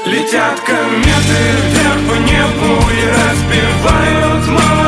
Летят кометы вверх по небу и разбивают молодые